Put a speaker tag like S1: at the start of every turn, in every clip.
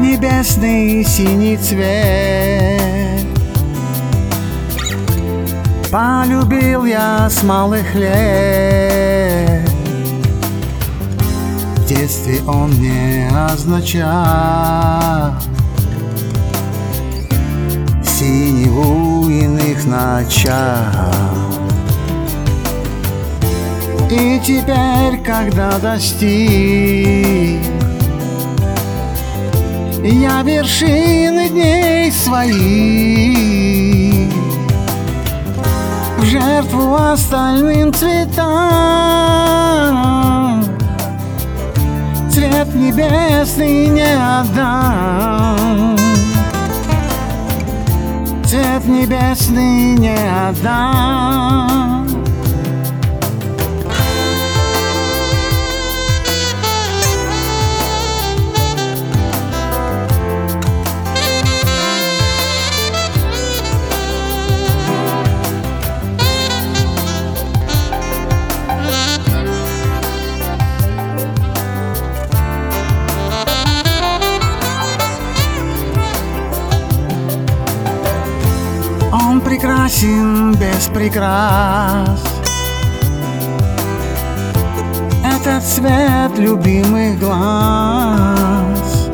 S1: небесный синий цвет полюбил я с малых лет. В детстве он мне означал синеву иных ночах. И теперь, когда достиг я вершины дней своих, в жертву остальным цветам цвет небесный не отдам, цвет небесный не отдам. Он прекрасен без прикрас, этот цвет любимых глаз,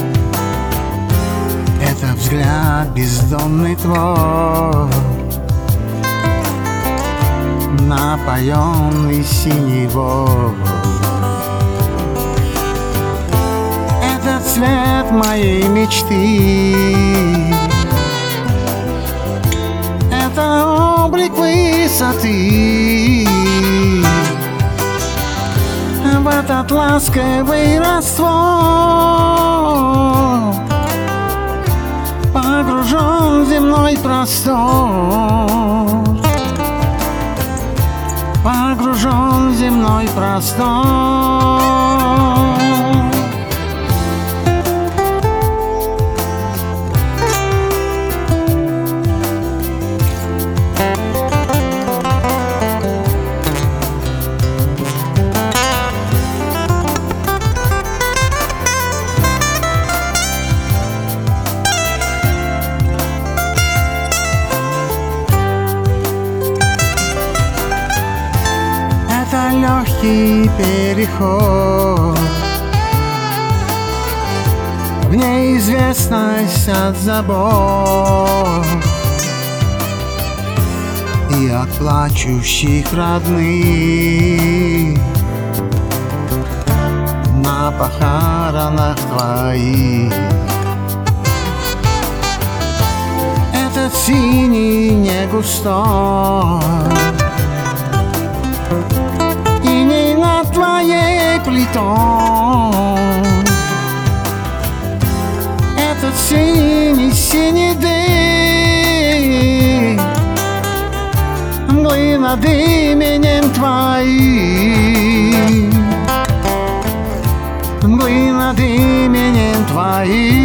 S1: это взгляд бездонный твой, напоенный синевой. Это цвет моей мечты, это облик высоты, в этот ласковый раствор погружен в земной простор, погружен в земной простор. Это легкий переход в неизвестность от забот и от плачущих родных на похоронах твоих. Этот синий не густой, твоей плитой, этот синий дым, мглы над именем твоим, мглы над именем твоим.